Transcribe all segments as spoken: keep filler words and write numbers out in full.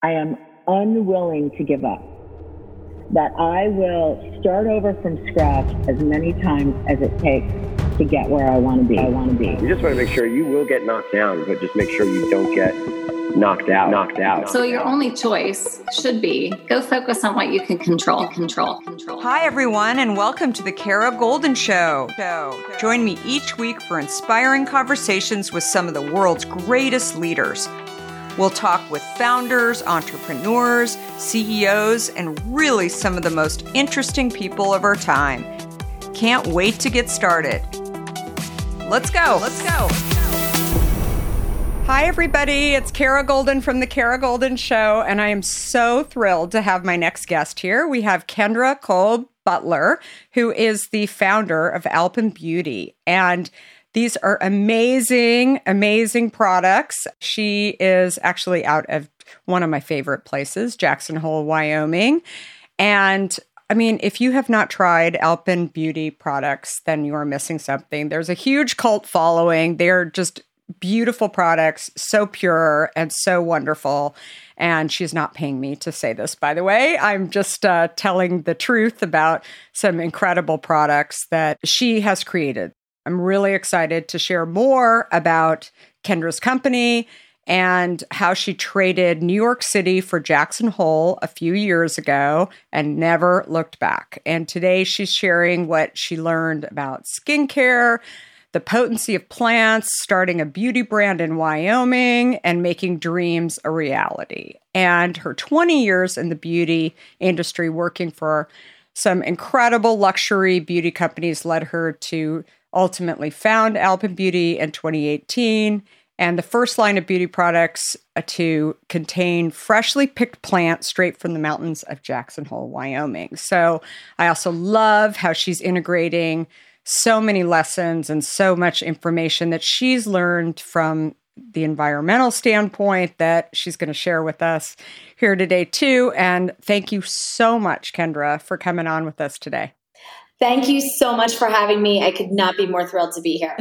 I am unwilling to give up, that I will start over from scratch as many times as it takes to get where I want to be. I want to be. You just want to make sure you will get knocked down, but just make sure you don't get knocked out, knocked out. So your only choice should be go focus on what you can control, control, control. Hi, everyone, and welcome to the Kara Goldin Show. Join me each week for inspiring conversations with some of the world's greatest leaders. We'll talk with founders, entrepreneurs, C E Os, and really some of the most interesting people of our time. Can't wait to get started. Let's go. Let's go. Hi, everybody. It's Kara Goldin from The Kara Goldin Show, and I am so thrilled to have my next guest here. We have Kendra Kolb Butler, who is the founder of Alpen Beauty, and these are amazing, amazing products. She is actually out of one of my favorite places, Jackson Hole, Wyoming, and I mean, if you have not tried Alpen Beauty products, then you are missing something. There's a huge cult following. They're just beautiful products, so pure and so wonderful. And she's not paying me to say this, by the way. I'm just uh, telling the truth about some incredible products that she has created. I'm really excited to share more about Kendra's company and how she traded New York City for Jackson Hole a few years ago and never looked back. And today she's sharing what she learned about skincare, the potency of plants, starting a beauty brand in Wyoming, and making dreams a reality. And her twenty years in the beauty industry working for some incredible luxury beauty companies led her to ultimately found Alpen Beauty in twenty eighteen. And the first line of beauty products to contain freshly picked plants straight from the mountains of Jackson Hole, Wyoming. So I also love how she's integrating so many lessons and so much information that she's learned from the environmental standpoint that she's going to share with us here today too. And thank you so much, Kendra, for coming on with us today. Thank you so much for having me. I could not be more thrilled to be here.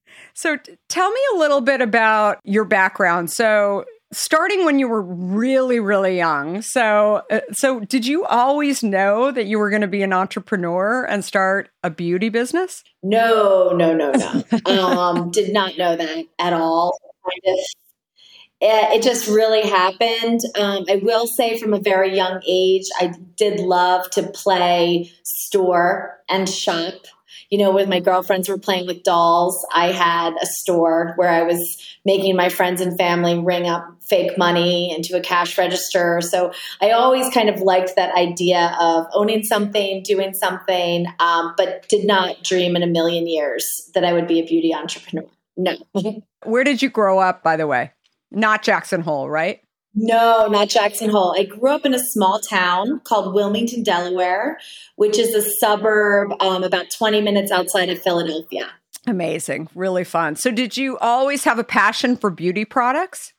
So t- tell me a little bit about your background. So starting when you were really, really young. So, uh, so did you always know that you were going to be an entrepreneur and start a beauty business? No, no, no, no. um, did not know that at all. Kind of, it, it just really happened. Um, I will say from a very young age, I did love to play store and shop. You know, when my girlfriends were playing with dolls, I had a store where I was making my friends and family ring up fake money into a cash register. So I always kind of liked that idea of owning something, doing something, um, but did not dream in a million years that I would be a beauty entrepreneur. No. Where did you grow up, by the way? Not Jackson Hole, right? No, not Jackson Hole. I grew up in a small town called Wilmington, Delaware, which is a suburb um, about twenty minutes outside of Philadelphia. Amazing. Really fun. So did you always have a passion for beauty products?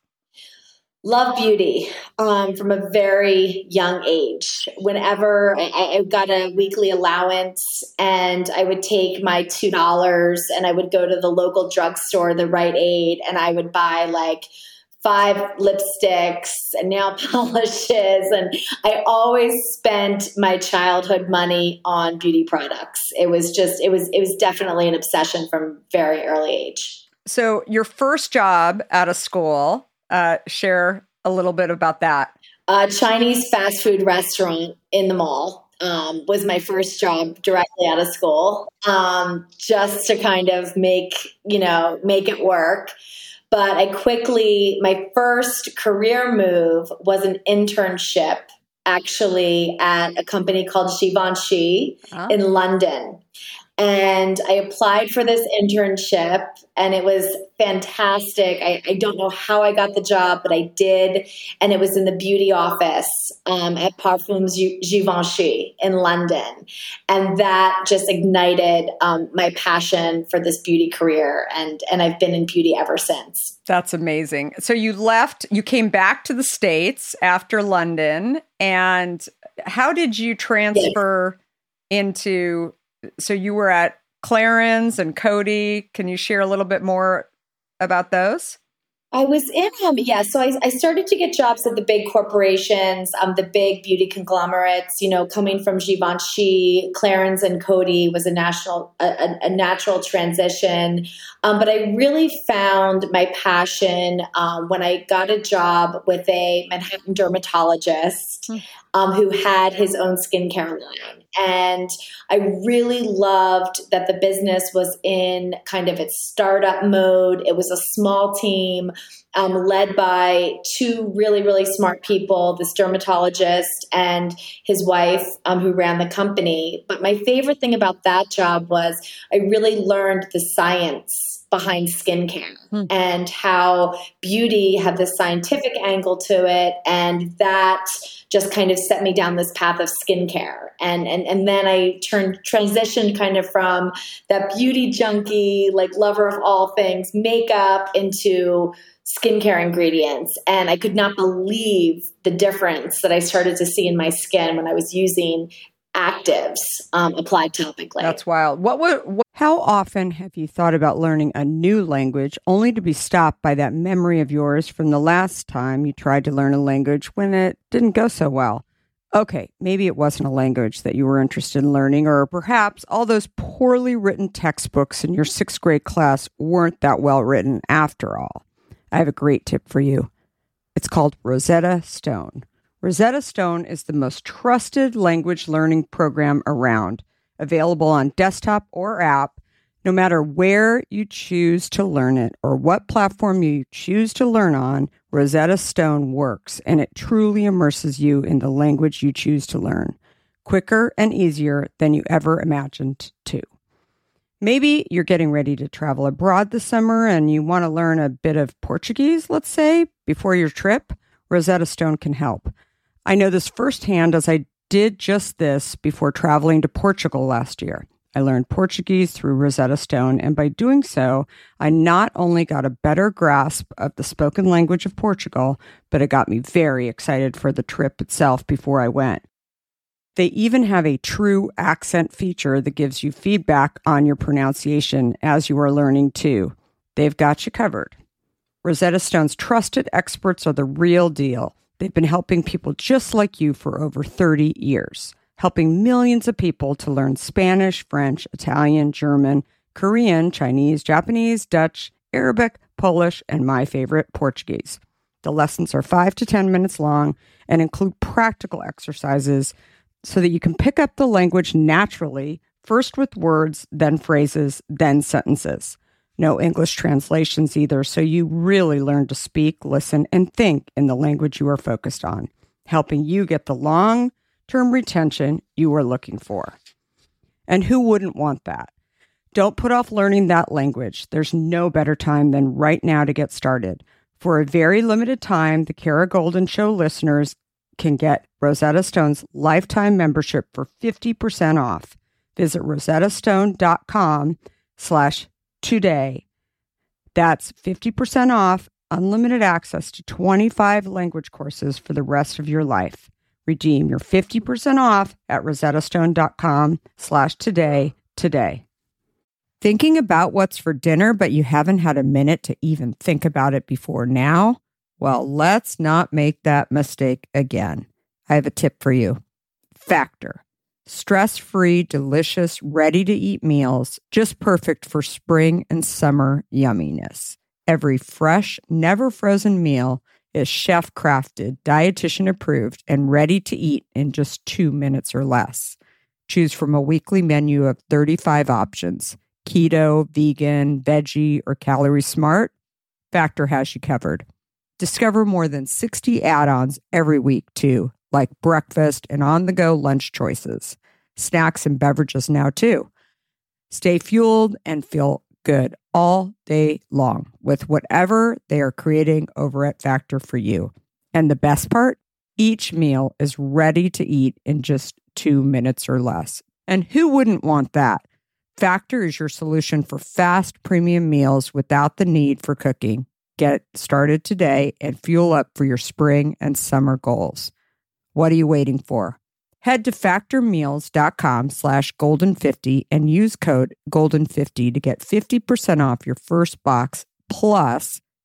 Love beauty um, from a very young age. Whenever I, I got a weekly allowance and I would take my two dollars and I would go to the local drugstore, the Rite Aid, and I would buy like five lipsticks and nail polishes. And I always spent my childhood money on beauty products. It was just, it was, it was definitely an obsession from very early age. So your first job out of school, uh, share a little bit about that. A Chinese fast food restaurant in the mall. Um, was my first job directly out of school, um, just to kind of make, you know, make it work. But I quickly, my first career move was an internship actually at a company called Givenchy oh. in London. And I applied for this internship and it was fantastic. I, I don't know how I got the job, but I did. And it was in the beauty office um, at Parfums Givenchy in London. And that just ignited um, my passion for this beauty career. And, and I've been in beauty ever since. That's amazing. So you left, you came back to the States after London. And how did you transfer yes. into... So you were at Clarins and Coty. Can you share a little bit more about those? I was in, um, yeah, so I, I started to get jobs at the big corporations, um, the big beauty conglomerates, you know, coming from Givenchy, Clarins and Coty was a national, a, a natural transition. Um, but I really found my passion um, when I got a job with a Manhattan dermatologist um, who had his own skincare line. And I really loved that the business was in kind of its startup mode. It was a small team um, led by two really, really smart people, this dermatologist and his wife um, who ran the company. But my favorite thing about that job was I really learned the science behind skincare hmm. and how beauty had this scientific angle to it. And that just kind of set me down this path of skincare. And, and, and then I turned, transitioned kind of from that beauty junkie, like lover of all things, makeup into skincare ingredients. And I could not believe the difference that I started to see in my skin when I was using actives um, applied topically. That's wild. What would, what, how often have you thought about learning a new language only to be stopped by that memory of yours from the last time you tried to learn a language when it didn't go so well? Okay, maybe it wasn't a language that you were interested in learning, or perhaps all those poorly written textbooks in your sixth grade class weren't that well written after all. I have a great tip for you. It's called Rosetta Stone. Rosetta Stone is the most trusted language learning program around, available on desktop or app, no matter where you choose to learn it or what platform you choose to learn on. Rosetta Stone works, and it truly immerses you in the language you choose to learn, quicker and easier than you ever imagined to. Maybe you're getting ready to travel abroad this summer and you want to learn a bit of Portuguese, let's say, before your trip. Rosetta Stone can help. I know this firsthand as I did just this before traveling to Portugal last year. I learned Portuguese through Rosetta Stone, and by doing so, I not only got a better grasp of the spoken language of Portugal, but it got me very excited for the trip itself before I went. They even have a true accent feature that gives you feedback on your pronunciation as you are learning too. They've got you covered. Rosetta Stone's trusted experts are the real deal. They've been helping people just like you for over thirty years, helping millions of people to learn Spanish, French, Italian, German, Korean, Chinese, Japanese, Dutch, Arabic, Polish, and my favorite, Portuguese. The lessons are five to ten minutes long and include practical exercises so that you can pick up the language naturally, first with words, then phrases, then sentences. No English translations either, so you really learn to speak, listen, and think in the language you are focused on, helping you get the long-term retention you are looking for. And who wouldn't want that? Don't put off learning that language. There's no better time than right now to get started. For a very limited time, the Kara Goldin Show listeners can get Rosetta Stone's lifetime membership for fifty percent off. Visit rosettastone.com slash today. That's fifty percent off, unlimited access to twenty-five language courses for the rest of your life. Redeem your fifty percent off at rosettastone.com slash today today. Thinking about what's for dinner, but you haven't had a minute to even think about it before now? Well, let's not make that mistake again. I have a tip for you. Factor. Stress-free, delicious, ready-to-eat meals, just perfect for spring and summer yumminess. Every fresh, never-frozen meal is chef-crafted, dietitian-approved, and ready to eat in just two minutes or less. Choose from a weekly menu of thirty-five options. Keto, vegan, veggie, or calorie smart. Factor has you covered. Discover more than sixty add-ons every week, too, like breakfast and on-the-go lunch choices. Snacks and beverages now, too. Stay fueled and feel good all day long with whatever they are creating over at Factor for you. And the best part? Each meal is ready to eat in just two minutes or less. And who wouldn't want that? Factor is your solution for fast premium meals without the need for cooking. Get started today and fuel up for your spring and summer goals. What are you waiting for? Head to factormeals.com slash golden50 and use code golden fifty to get fifty percent off your first box plus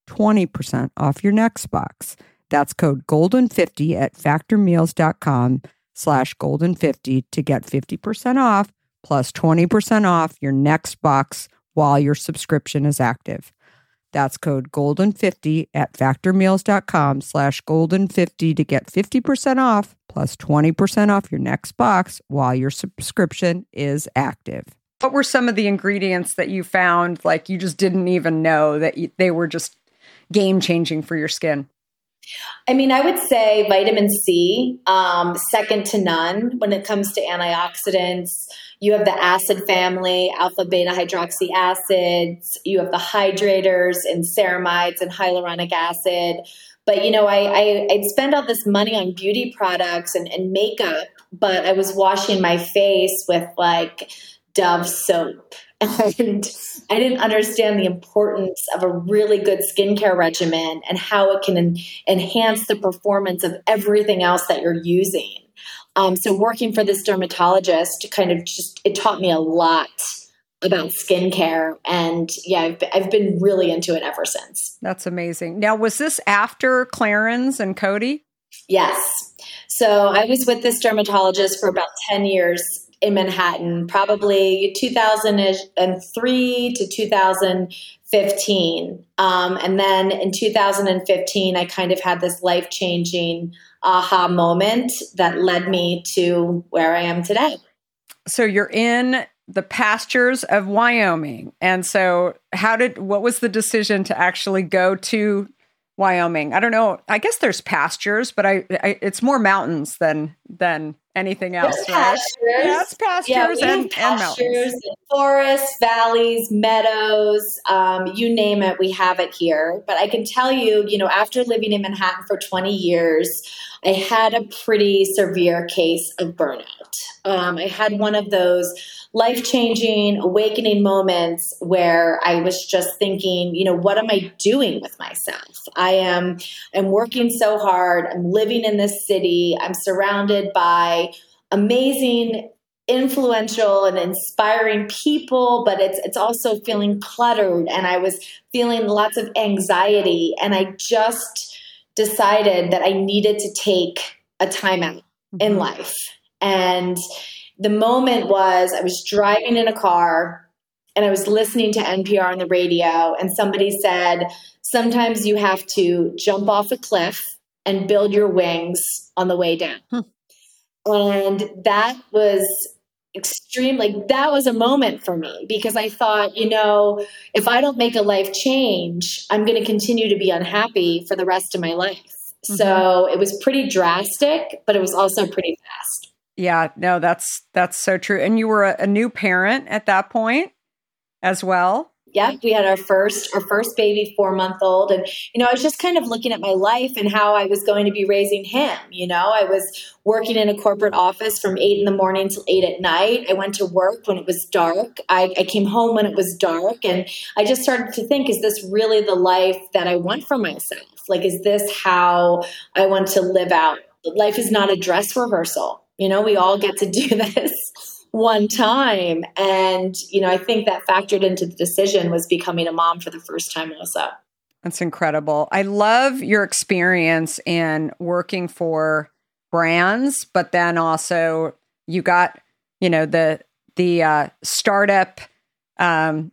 twenty percent off your next box. That's code golden fifty at factormeals.com slash golden fifty to get fifty percent off plus twenty percent off your next box while your subscription is active. That's code golden fifty at factormeals.com slash golden fifty to get fifty percent off plus twenty percent off your next box while your subscription is active. What were some of the ingredients that you found, like you just didn't even know that you, they were just game-changing for your skin? I mean, I would say vitamin C, um, second to none when it comes to antioxidants. You have the acid family, alpha, beta hydroxy acids. You have the hydrators and ceramides and hyaluronic acid. But, you know, I, I, I'd spend all this money on beauty products and, and makeup, but I was washing my face with like Dove soap. And I didn't understand the importance of a really good skincare regimen and how it can en- enhance the performance of everything else that you're using. Um, so working for this dermatologist kind of just, it taught me a lot about skincare. And yeah, I've, I've been really into it ever since. That's amazing. Now, was this after Clarins and Coty? Yes. So I was with this dermatologist for about ten years in Manhattan, probably two thousand three to two thousand fifteen. Um, and then in two thousand fifteen, I kind of had this life-changing aha moment that led me to where I am today. So you're in the pastures of Wyoming. And so how did, what was the decision to actually go to Wyoming? I don't know. I guess there's pastures, but I, I it's more mountains than, than anything else. There's right? pastures. Yeah, it's pastures, yeah, we and, have pastures and mountains. and forests, valleys, meadows, um, you name it, we have it here. But I can tell you, you know, after living in Manhattan for twenty years, I had a pretty severe case of burnout. Um, I had one of those life-changing, awakening moments where I was just thinking, you know, what am I doing with myself? I am I'm working so hard. I'm living in this city. I'm surrounded by amazing, influential and inspiring people, but it's it's also feeling cluttered. And I was feeling lots of anxiety. And I just decided that I needed to take a time out mm-hmm. in life. And the moment was I was driving in a car and I was listening to N P R on the radio, and somebody said, sometimes you have to jump off a cliff and build your wings on the way down. Hmm. And that was extreme. Like that was a moment for me because I thought, you know, if I don't make a life change, I'm going to continue to be unhappy for the rest of my life. Mm-hmm. So it was pretty drastic, but it was also pretty fast. Yeah, no, that's that's so true. And you were a, a new parent at that point as well. Yeah, we had our first our first baby, four month old, and you know, I was just kind of looking at my life and how I was going to be raising him. You know, I was working in a corporate office from eight in the morning till eight at night. I went to work when it was dark. I, I came home when it was dark, and I just started to think: is this really the life that I want for myself? Like, is this how I want to live out? Life is not a dress rehearsal. You know, we all get to do this one time. And, you know, I think that factored into the decision was becoming a mom for the first time also. That's incredible. I love your experience in working for brands, but then also you got, you know, the, the uh, startup, um,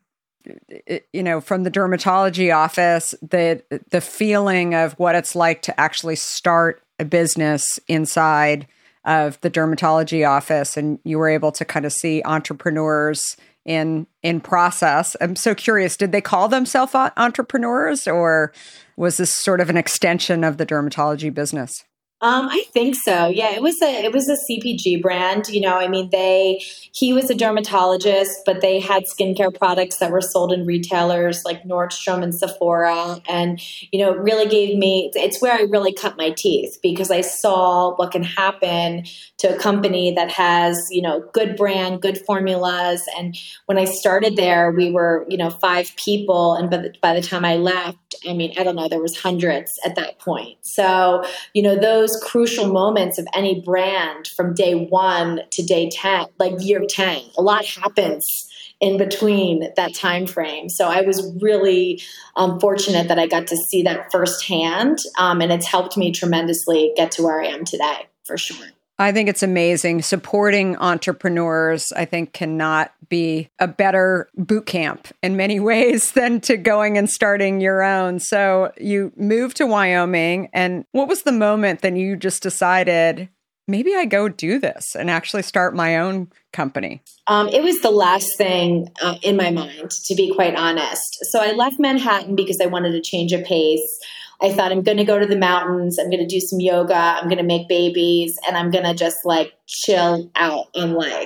you know, from the dermatology office, the, the feeling of what it's like to actually start a business inside of the dermatology office, and you were able to kind of see entrepreneurs in in process. I'm so curious, did they call themselves entrepreneurs, or was this sort of an extension of the dermatology business? Um, I think so. Yeah, it was a it was a C P G brand. You know, I mean, they he was a dermatologist, but they had skincare products that were sold in retailers like Nordstrom and Sephora, and you know, it really gave me. It's where I really cut my teeth because I saw what can happen to a company that has you know good brand, good formulas. And when I started there, we were you know five people, and by the, by the time I left, I mean, I don't know, there was hundreds at that point. So you know those crucial moments of any brand from day one to day ten, like year ten. A lot happens in between that time frame. So I was really um, fortunate that I got to see that firsthand, um, and it's helped me tremendously get to where I am today, for sure. I think it's amazing. Supporting entrepreneurs, I think, cannot be a better boot camp in many ways than to going and starting your own. So you moved to Wyoming, and what was the moment that you just decided, maybe I go do this and actually start my own company? Um, it was the last thing uh, in my mind, to be quite honest. So I left Manhattan because I wanted to change a pace. I thought, I'm going to go to the mountains. I'm going to do some yoga. I'm going to make babies, and I'm going to just like chill out on life.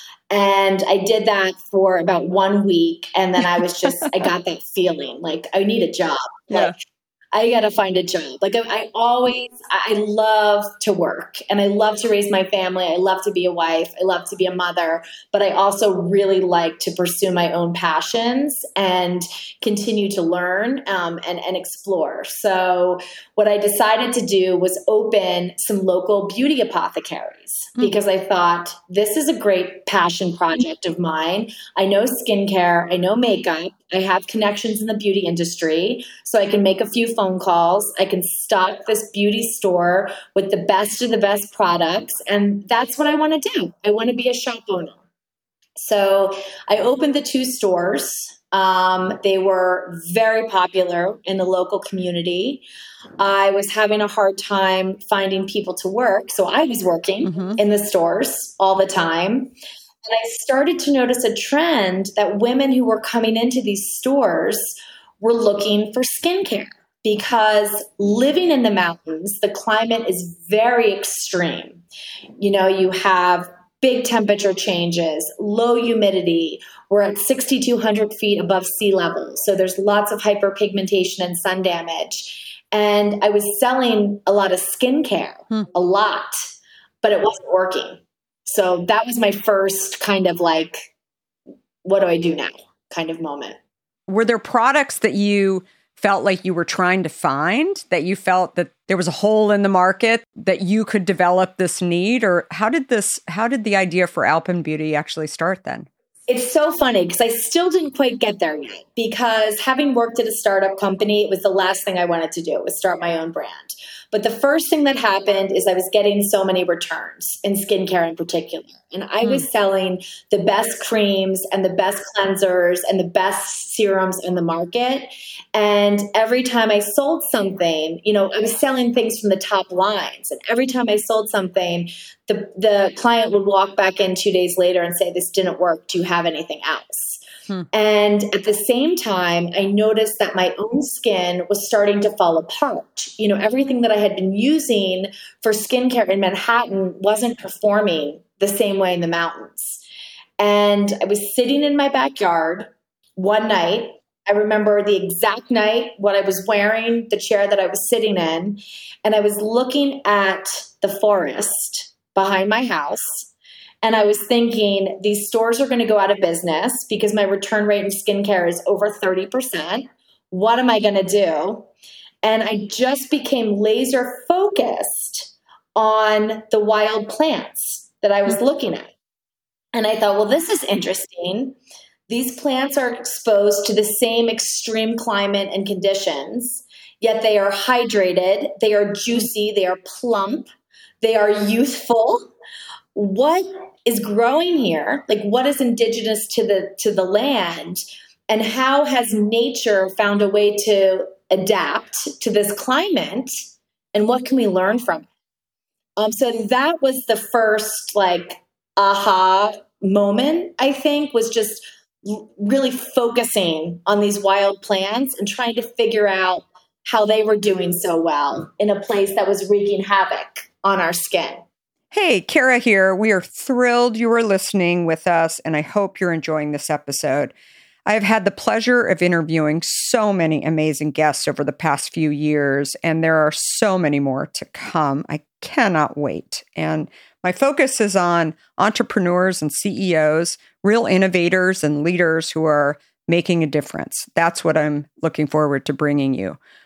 And I did that for about one week. And then I was just, I got that feeling like I need a job. Yeah. Like, I got to find a job. Like I, I always, I love to work, and I love to raise my family. I love to be a wife. I love to be a mother, but I also really like to pursue my own passions and continue to learn um, and, and explore. So what I decided to do was open some local beauty apothecaries, because I thought, this is a great passion project of mine. I know skincare, I know makeup, I have connections in the beauty industry, so I can make a few phone calls. I can stock this beauty store with the best of the best products, and that's what I want to do. I want to be a shop owner. So I opened the two stores. Um, they were very popular in the local community. I was having a hard time finding people to work, so I was working mm-hmm. in the stores all the time. And I started to notice a trend that women who were coming into these stores were looking for skincare, because living in the mountains, the climate is very extreme. You know, you have big temperature changes, low humidity. We're at six thousand two hundred feet above sea level. So there's lots of hyperpigmentation and sun damage. And I was selling a lot of skincare, hmm. a lot, but it wasn't working. So that was my first kind of like, what do I do now kind of moment. Were there products that you felt like you were trying to find, that you felt that there was a hole in the market, that you could develop this need? Or how did this, how did the idea for Alpen Beauty actually start then? It's so funny because I still didn't quite get there yet, because having worked at a startup company, it was the last thing I wanted to do was start my own brand. But the first thing that happened is I was getting so many returns in skincare in particular. And I was selling the best creams and the best cleansers and the best serums in the market. And every time I sold something, you know, I was selling things from the top lines. And every time I sold something, the, the client would walk back in two days later and say, this didn't work. Do you have anything else? Hmm. And at the same time, I noticed that my own skin was starting to fall apart. You know, everything that I had been using for skincare in Manhattan wasn't performing the same way in the mountains. And I was sitting in my backyard one night. I remember the exact night, what I was wearing, the chair that I was sitting in, and I was looking at the forest behind my house. And I was thinking, these stores are going to go out of business because my return rate in skincare is over thirty percent. What am I going to do? And I just became laser focused on the wild plants that I was looking at. And I thought, well, this is interesting. These plants are exposed to the same extreme climate and conditions, yet they are hydrated, they are juicy, they are plump, they are youthful. What is growing here? Like, what is indigenous to the to the land? And how has nature found a way to adapt to this climate? And what can we learn from it? Um, so that was the first like aha moment, I think, was just really focusing on these wild plants and trying to figure out how they were doing so well in a place that was wreaking havoc on our skin. Hey, Kara here. We are thrilled you are listening with us, and I hope you're enjoying this episode. I have had the pleasure of interviewing so many amazing guests over the past few years, and there are so many more to come. I cannot wait. And my focus is on entrepreneurs and C E Os, real innovators and leaders who are making a difference. That's what I'm looking forward to bringing you.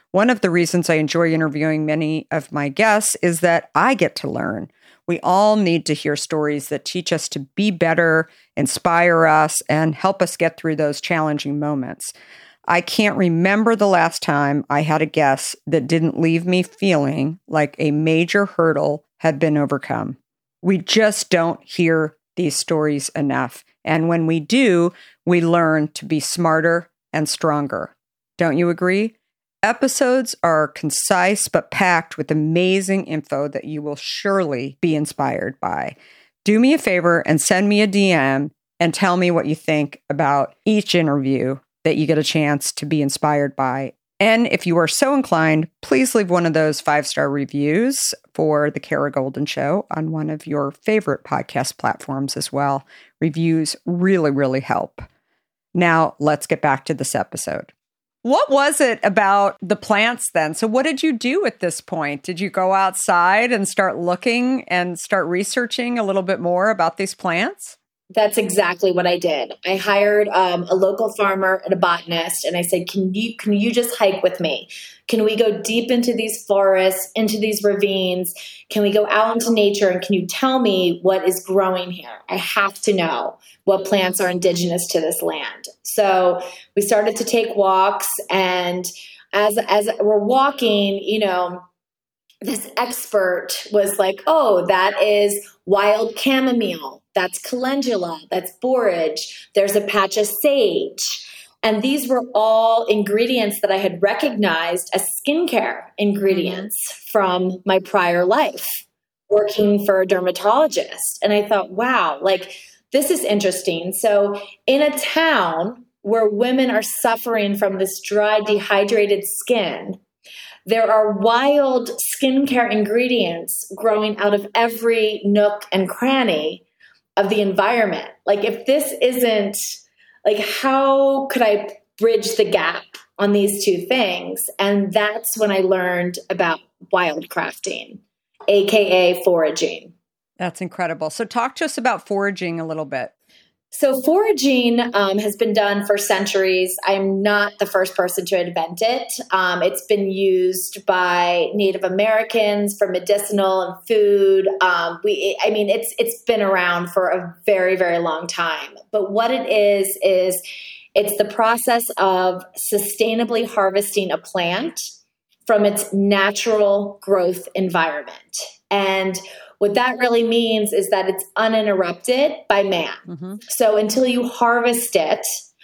One of the reasons I enjoy interviewing many of my guests is that I get to learn. We all need to hear stories that teach us to be better, inspire us, and help us get through those challenging moments. I can't remember the last time I had a guest that didn't leave me feeling like a major hurdle had been overcome. We just don't hear these stories enough. And when we do, we learn to be smarter and stronger. Don't you agree? Episodes are concise but packed with amazing info that you will surely be inspired by. Do me a favor and send me a D M and tell me what you think about each interview that you get a chance to be inspired by. And if you are so inclined, please leave one of those five-star reviews for The Kara Goldin Show on one of your favorite podcast platforms as well. Reviews really, really help. Now, let's get back to this episode. What was it about the plants then? So what did you do at this point? Did you go outside and start looking and start researching a little bit more about these plants? That's exactly what I did. I hired um, a local farmer and a botanist, and I said, can you can you just hike with me? Can we go deep into these forests, into these ravines? Can we go out into nature, and can you tell me what is growing here? I have to know what plants are indigenous to this land. So we started to take walks, and as as we're walking, you know, this expert was like, oh, that is wild chamomile. That's calendula. That's borage. There's a patch of sage. And these were all ingredients that I had recognized as skincare ingredients from my prior life, working for a dermatologist. And I thought, wow, like this is interesting. So in a town where women are suffering from this dry, dehydrated skin, there are wild skincare ingredients growing out of every nook and cranny of the environment. Like if this isn't, like how could I bridge the gap on these two things? And that's when I learned about wildcrafting, A K A foraging. That's incredible. So talk to us about foraging a little bit. So foraging um, has been done for centuries. I'm not the first person to invent it. Um, it's been used by Native Americans for medicinal and food. Um, we, I mean, it's it's been around for a very, very long time. But what it is is it's the process of sustainably harvesting a plant from its natural growth environment. And what that really means is that it's uninterrupted by man. Mm-hmm. So until you harvest it,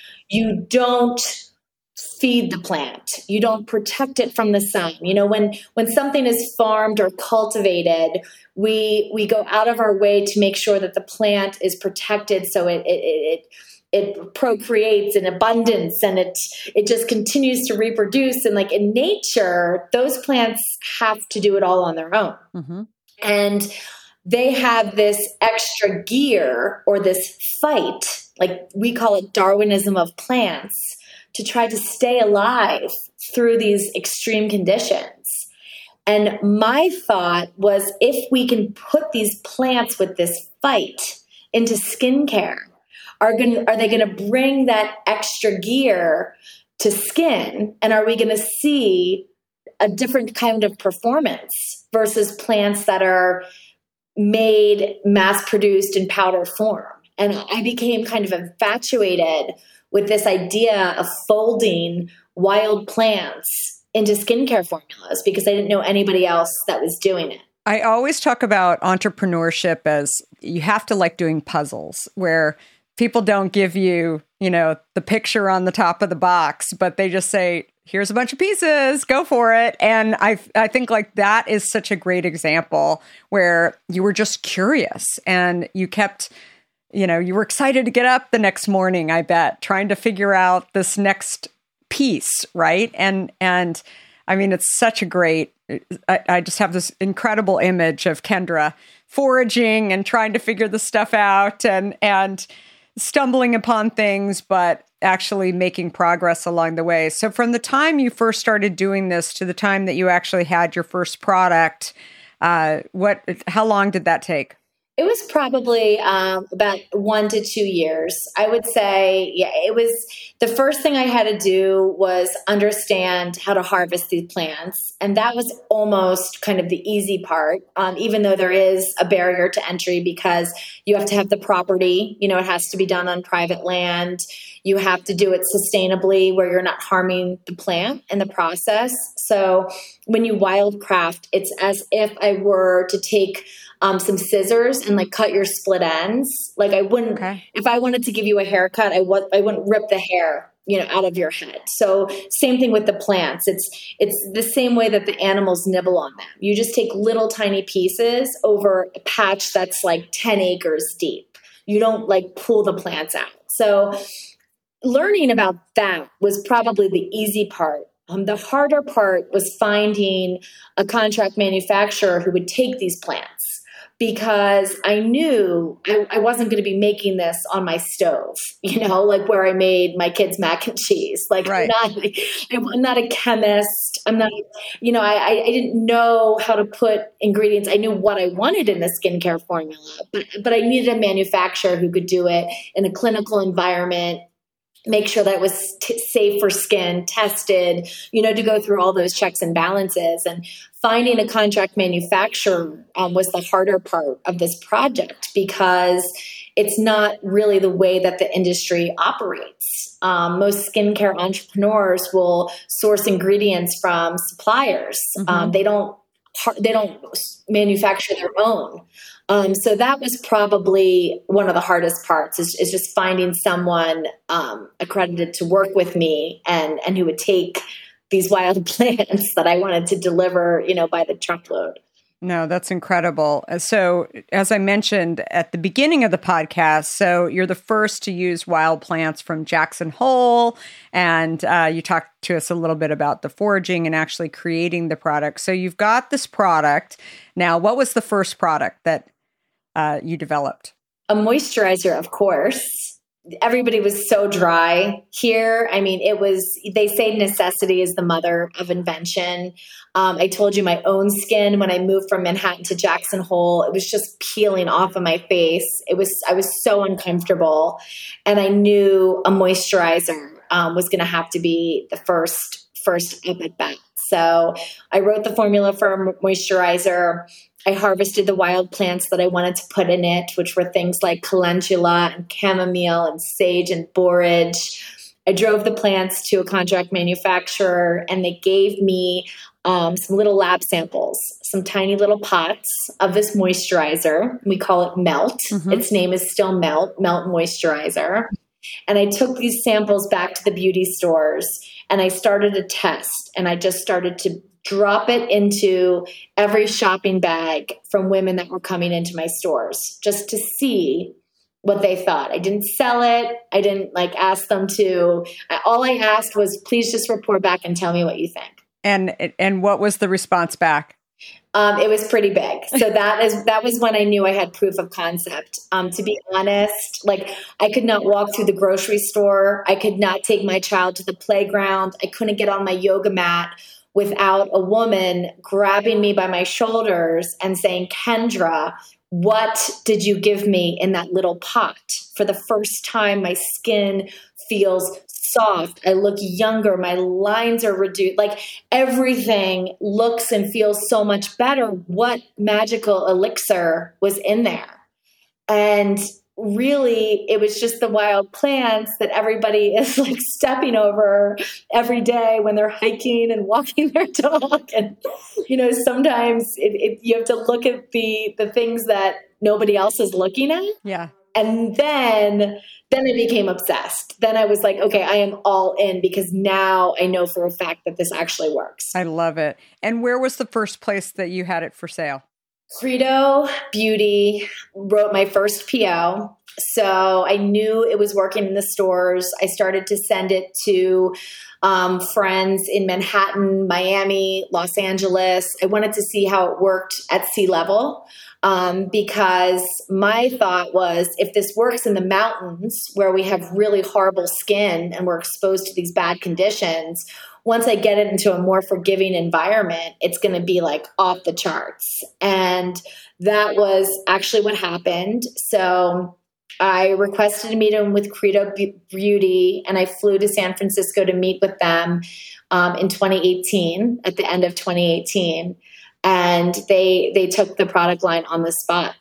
you don't feed the plant. You don't protect it from the sun. You know, when when something is farmed or cultivated, we we go out of our way to make sure that the plant is protected so it it it, it procreates in abundance and it it just continues to reproduce. And like in nature, those plants have to do it all on their own. Mm-hmm. And they have this extra gear or this fight, like we call it Darwinism of plants, to try to stay alive through these extreme conditions. And my thought was, if we can put these plants with this fight into skincare, are going are they going to bring that extra gear to skin? And are we going to see a different kind of performance versus plants that are made, mass-produced in powder form? And I became kind of infatuated with this idea of folding wild plants into skincare formulas because I didn't know anybody else that was doing it. I always talk about entrepreneurship as you have to like doing puzzles where people don't give you, you know, the picture on the top of the box, but they just say, here's a bunch of pieces, go for it. And I I think like that is such a great example where you were just curious and you kept, you know, you were excited to get up the next morning, I bet, trying to figure out this next piece, right? And, and I mean, it's such a great, I, I just have this incredible image of Kendra foraging and trying to figure the stuff out and, and stumbling upon things, but actually making progress along the way. So from the time you first started doing this to the time that you actually had your first product, uh, what, how long did that take? It was probably um, about one to two years. I would say, yeah, it was the first thing I had to do was understand how to harvest these plants. And that was almost kind of the easy part, um, even though there is a barrier to entry because you have to have the property. You know, it has to be done on private land. You have to do it sustainably where you're not harming the plant in the process. So when you wildcraft, it's as if I were to take um, some scissors and like cut your split ends. Like I wouldn't, okay. if I wanted to give you a haircut, I, w- I wouldn't rip the hair, you know, out of your head. So same thing with the plants. It's, it's the same way that the animals nibble on them. You just take little tiny pieces over a patch that's like ten acres deep. You don't like pull the plants out. So learning about that was probably the easy part. Um, the harder part was finding a contract manufacturer who would take these plants because I knew I, I wasn't going to be making this on my stove, you know, like where I made my kids' mac and cheese. Like right. I'm, not, I'm not a chemist. I'm not, you know, I, I didn't know how to put ingredients. I knew what I wanted in the skincare formula, but, but I needed a manufacturer who could do it in a clinical environment, make sure that it was t- safe for skin, tested, you know, to go through all those checks and balances. And finding a contract manufacturer um, was the harder part of this project because it's not really the way that the industry operates. Um, most skincare entrepreneurs will source ingredients from suppliers. Mm-hmm. Um, they don't they don't manufacture their own. Um, so that was probably one of the hardest parts is, is just finding someone um, accredited to work with me and, and who would take these wild plants that I wanted to deliver, you know, by the truckload. No, that's incredible. So as I mentioned at the beginning of the podcast, so you're the first to use wild plants from Jackson Hole. And uh, you talked to us a little bit about the foraging and actually creating the product. So you've got this product. Now, what was the first product that uh, you developed? A moisturizer, of course. Everybody was so dry here. I mean, it was, they say necessity is the mother of invention. Um, I told you my own skin when I moved from Manhattan to Jackson Hole, it was just peeling off of my face. It was, I was so uncomfortable. And I knew a moisturizer um, was going to have to be the first, first up at bat. So I wrote the formula for a moisturizer. I harvested the wild plants that I wanted to put in it, which were things like calendula and chamomile and sage and borage. I drove the plants to a contract manufacturer and they gave me um, some little lab samples, some tiny little pots of this moisturizer. We call it Melt. Mm-hmm. Its name is still Melt, Melt Moisturizer. And I took these samples back to the beauty stores and I started a test and I just started to drop it into every shopping bag from women that were coming into my stores just to see what they thought. I didn't sell it. I didn't like ask them to. All I asked was, please just report back and tell me what you think. And and what was the response back? Um, it was pretty big. So that is that was when I knew I had proof of concept. Um, to be honest, like I could not walk through the grocery store. I could not take my child to the playground. I couldn't get on my yoga mat without a woman grabbing me by my shoulders and saying, Kendra, what did you give me in that little pot? For the first time, my skin feels soft. I look younger. My lines are reduced. Like everything looks and feels so much better. What magical elixir was in there? And really, it was just the wild plants that everybody is like stepping over every day when they're hiking and walking their dog. And, you know, sometimes it, it, you have to look at the the things that nobody else is looking at. Yeah. And then, then I became obsessed. Then I was like, okay, I am all in because now I know for a fact that this actually works. I love it. And where was the first place that you had it for sale? Credo Beauty wrote my first P O. So I knew it was working in the stores. I started to send it to um, friends in Manhattan, Miami, Los Angeles. I wanted to see how it worked at sea level. Um, because my thought was if this works in the mountains where we have really horrible skin and we're exposed to these bad conditions, once I get it into a more forgiving environment, it's going to be like off the charts. And And that was actually what happened. So I requested a meeting with Credo Beauty, and I flew to San Francisco to meet with them um, in twenty eighteen, at the end of twenty eighteen. And they they took the product line on the spot.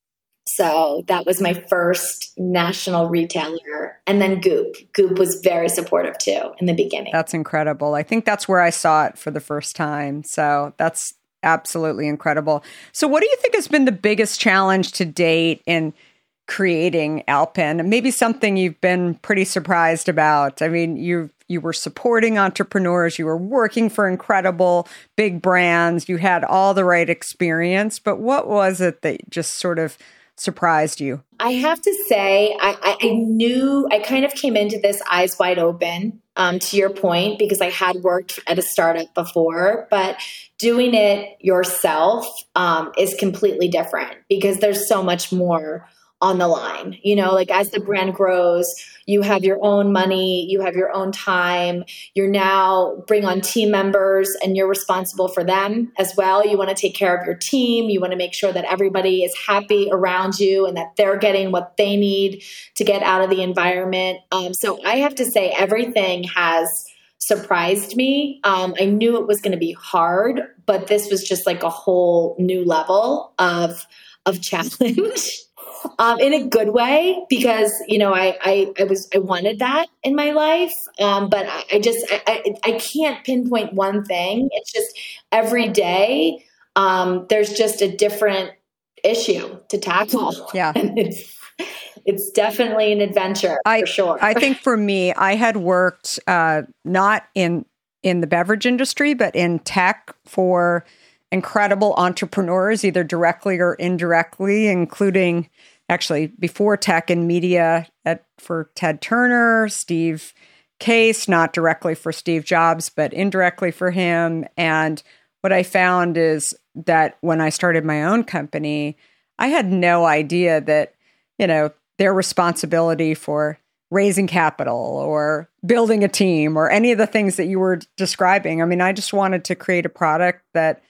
So that was my first national retailer. And then Goop. Goop was very supportive too in the beginning. That's incredible. I think that's where I saw it for the first time. So that's absolutely incredible. So what do you think has been the biggest challenge to date in creating Alpen? Maybe something you've been pretty surprised about. I mean, you you were supporting entrepreneurs, you were working for incredible big brands, you had all the right experience, but what was it that just sort of surprised you? I have to say, I, I knew, I kind of came into this eyes wide open, um, to your point, because I had worked at a startup before, but doing it yourself um, is completely different because there's so much more on the line. You know, like as the brand grows, you have your own money, you have your own time. You're now bring on team members and you're responsible for them as well. You want to take care of your team. You want to make sure that everybody is happy around you and that they're getting what they need to get out of the environment. Um, so I have to say everything has surprised me. Um, I knew it was going to be hard, but this was just like a whole new level of, of challenge. Um, in a good way, because, you know, I, I, I was, I wanted that in my life. Um, but I, I just, I, I, I can't pinpoint one thing. It's just every day, um, there's just a different issue to tackle. Yeah. And it's, it's definitely an adventure I, for sure. I think for me, I had worked, uh, not in, in the beverage industry, but in tech for incredible entrepreneurs, either directly or indirectly, including actually before tech and media at for Ted Turner, Steve Case, not directly for Steve Jobs, but indirectly for him. And what I found is that when I started my own company, I had no idea that, you know, their responsibility for raising capital or building a team or any of the things that you were describing. I mean, I just wanted to create a product that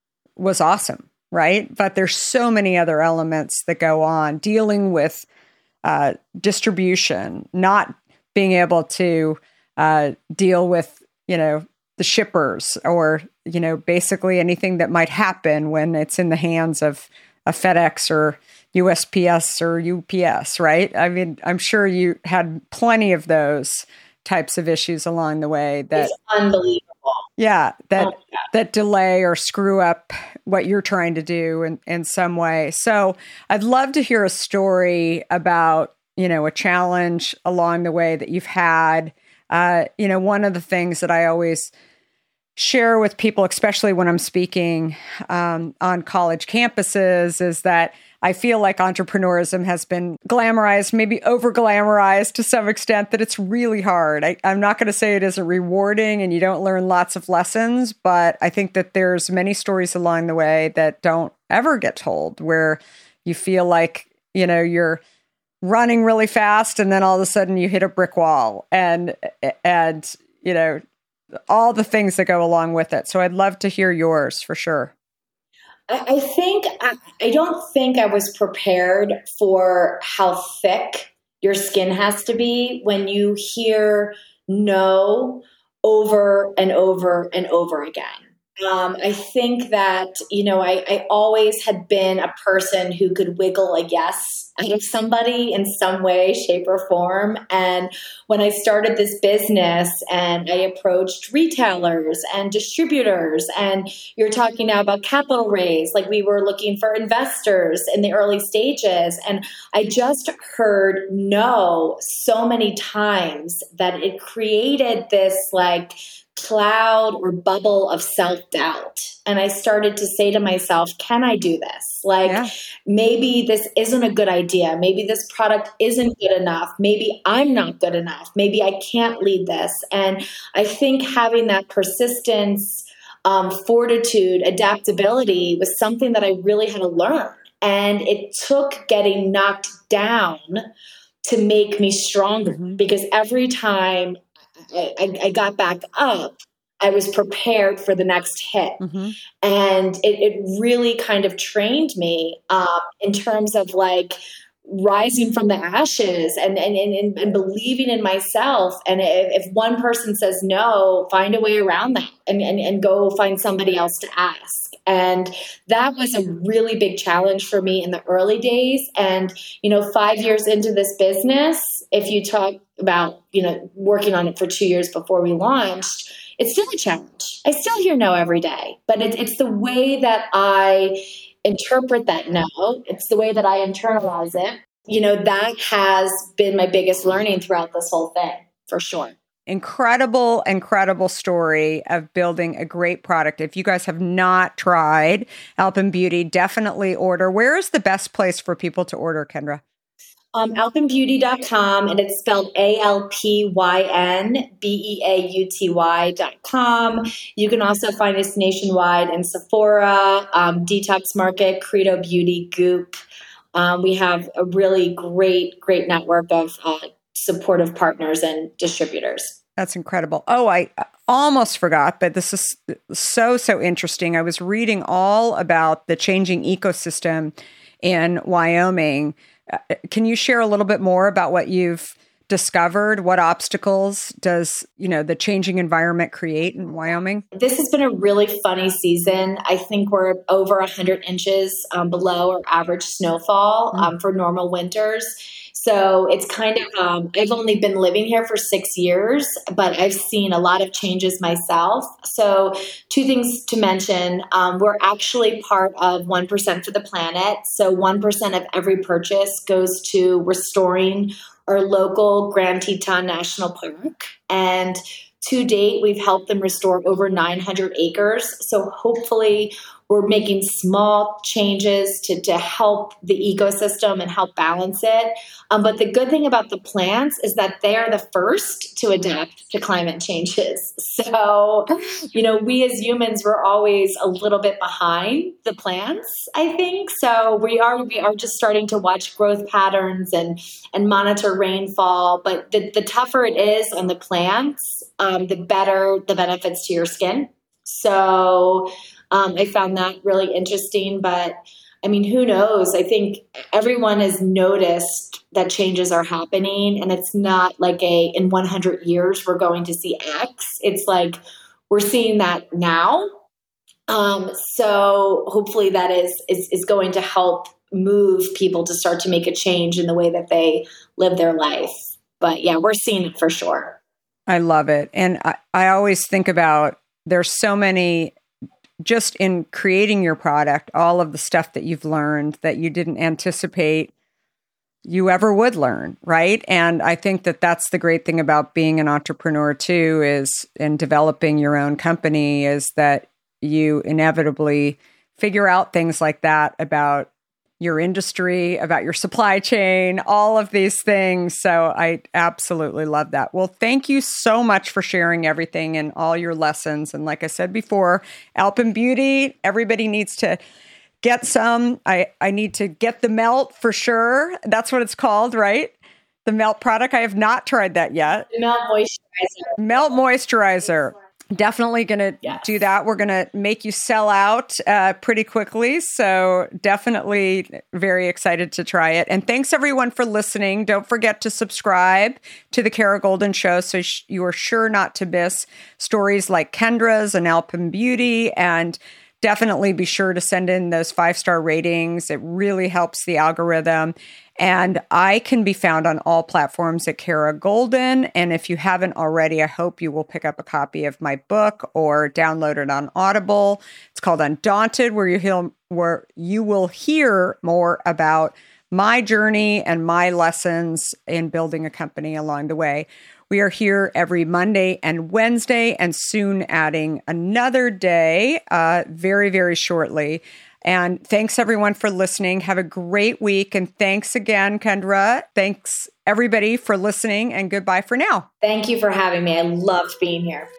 was awesome, right? But there's so many other elements that go on, dealing with uh, distribution, not being able to uh, deal with, you know, the shippers or, you know, basically anything that might happen when it's in the hands of a FedEx or U S P S or U P S, right? I mean, I'm sure you had plenty of those types of issues along the way. That it's unbelievable. Yeah, that oh, yeah. that delay or screw up what you're trying to do in, in some way. So I'd love to hear a story about, you know, a challenge along the way that you've had. Uh, you know, one of the things that I always share with people, especially when I'm speaking um, on college campuses, is that I feel like entrepreneurism has been glamorized, maybe over glamorized to some extent, that it's really hard. I, I'm not going to say it isn't rewarding and you don't learn lots of lessons, but I think that there's many stories along the way that don't ever get told, where you feel like, you know, you're running really fast and then all of a sudden you hit a brick wall and, and, you know, all the things that go along with it. So I'd love to hear yours for sure. I think, I, I don't think I was prepared for how thick your skin has to be when you hear no over and over and over again. Um, I think that, you know, I, I always had been a person who could wiggle a yes out of somebody in some way, shape, or form. And when I started this business and I approached retailers and distributors, and you're talking now about capital raise, like we were looking for investors in the early stages. And I just heard no so many times that it created this like cloud or bubble of self-doubt. And I started to say to myself, can I do this? Like, yeah. maybe this isn't a good idea. Maybe this product isn't good enough. Maybe I'm not good enough. Maybe I can't lead this. And I think having that persistence, um, fortitude, adaptability was something that I really had to learn. And it took getting knocked down to make me stronger, mm-hmm. because every time I, I, I got back up, I was prepared for the next hit. Mm-hmm. And it, it really kind of trained me um, in terms of like rising from the ashes and, and, and, and believing in myself. And if, if one person says no, find a way around that and, and, and go find somebody else to ask. And that was a really big challenge for me in the early days. And, you know, five years into this business, if you talk about, you know, working on it for two years before we launched, it's still a challenge. I still hear no every day, but it, it's the way that I interpret that no. It's the way that I internalize it. You know, that has been my biggest learning throughout this whole thing, for sure. Incredible, incredible story of building a great product. If you guys have not tried Alpen Beauty, definitely order. Where is the best place for people to order, Kendra? Um, alpen beauty dot com, and it's spelled A L P Y N B E A U T Y dot com. You can also find us nationwide in Sephora, um, Detox Market, Credo Beauty, Goop. Um, we have a really great, great network of uh, supportive partners and distributors. That's incredible. Oh, I almost forgot, but this is so, so interesting. I was reading all about the changing ecosystem in Wyoming. Uh, can you share a little bit more about what you've discovered? What obstacles does, you know, the changing environment create in Wyoming? This has been a really funny season. I think we're over one hundred inches um, below our average snowfall um, for normal winters. So it's kind of, um, I've only been living here for six years, but I've seen a lot of changes myself. So two things to mention. Um, we're actually part of one percent for the Planet. So one percent of every purchase goes to restoring our local Grand Teton National Park. And to date, we've helped them restore over nine hundred acres. So hopefully we're making small changes to, to help the ecosystem and help balance it. Um, but the good thing about the plants is that they are the first to adapt to climate changes. So, you know, we as humans, we're always a little bit behind the plants, I think. So we are we are just starting to watch growth patterns and, and monitor rainfall. But the, the tougher it is on the plants, um, the better the benefits to your skin. So Um, I found that really interesting, but I mean, who knows? I think everyone has noticed that changes are happening, and it's not like a, in one hundred years, we're going to see X. It's like, we're seeing that now. Um, so hopefully that is, is, is going to help move people to start to make a change in the way that they live their life. But yeah, we're seeing it for sure. I love it. And I, I always think about, there's so many, just in creating your product, all of the stuff that you've learned that you didn't anticipate you ever would learn, right? And I think that that's the great thing about being an entrepreneur too, is in developing your own company, is that you inevitably figure out things like that about your industry, about your supply chain, all of these things. So I absolutely love that. Well, thank you so much for sharing everything and all your lessons. And like I said before, Alpen Beauty, everybody needs to get some. I, I need to get the Melt for sure. That's what it's called, right? The Melt product. I have not tried that yet. Melt Moisturizer. Melt Moisturizer. Definitely going to yes. do that. We're going to make you sell out uh, pretty quickly. So definitely very excited to try it. And thanks everyone for listening. Don't forget to subscribe to The Kara Goldin Show so sh- you are sure not to miss stories like Kendra's and Alpen Beauty. And definitely be sure to send in those five-star ratings. It really helps the algorithm. And I can be found on all platforms at Kara Goldin. And if you haven't already, I hope you will pick up a copy of my book or download it on Audible. It's called Undaunted, where you hear, where you will hear more about my journey and my lessons in building a company along the way. We are here every Monday and Wednesday, and soon adding another day uh, very, very shortly. And thanks everyone for listening. Have a great week. And thanks again, Kendra. Thanks everybody for listening, and goodbye for now. Thank you for having me. I loved being here.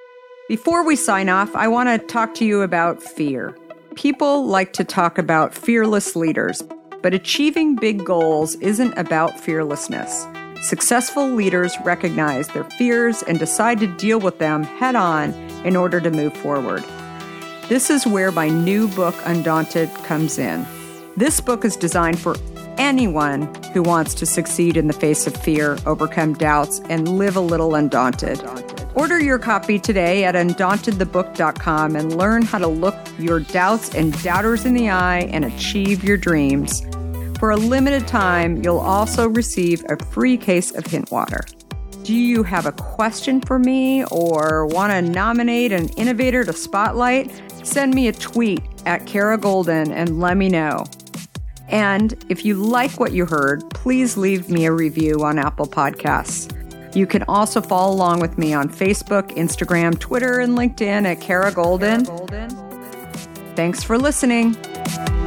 Before we sign off, I want to talk to you about fear. People like to talk about fearless leaders, but achieving big goals isn't about fearlessness. Successful leaders recognize their fears and decide to deal with them head on in order to move forward. This is where my new book, Undaunted, comes in. This book is designed for anyone who wants to succeed in the face of fear, overcome doubts, and live a little undaunted. Order your copy today at undaunted the book dot com and learn how to look your doubts and doubters in the eye and achieve your dreams. For a limited time, you'll also receive a free case of hint water. Do you have a question for me or want to nominate an innovator to spotlight? Send me a tweet at Kara Goldin and let me know. And if you like what you heard, please leave me a review on Apple Podcasts. You can also follow along with me on Facebook, Instagram, Twitter, and LinkedIn at Kara Goldin. Thanks for listening.